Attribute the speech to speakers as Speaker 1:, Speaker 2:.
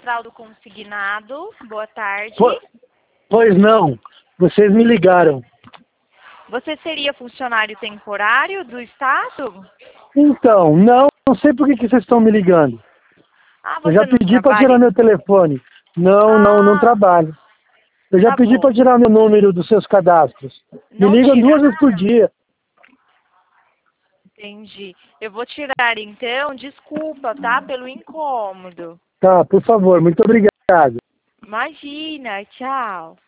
Speaker 1: Central do Consignado. Boa tarde.
Speaker 2: Pois não, vocês me ligaram.
Speaker 1: Você seria funcionário temporário do Estado?
Speaker 2: Então, não sei por que vocês estão me ligando.
Speaker 1: Ah,
Speaker 2: Eu
Speaker 1: você
Speaker 2: já
Speaker 1: não
Speaker 2: pedi para
Speaker 1: trabalha?
Speaker 2: tirar meu telefone. Não trabalho. Eu já
Speaker 1: Tá
Speaker 2: pedi
Speaker 1: bom.
Speaker 2: para tirar meu número dos seus cadastros. Me
Speaker 1: Não
Speaker 2: ligam 2
Speaker 1: tiraram?
Speaker 2: vezes por dia.
Speaker 1: Entendi. Eu vou tirar então. Desculpa, tá? Pelo incômodo.
Speaker 2: Tá, por favor, muito obrigado.
Speaker 1: Imagina. Tchau.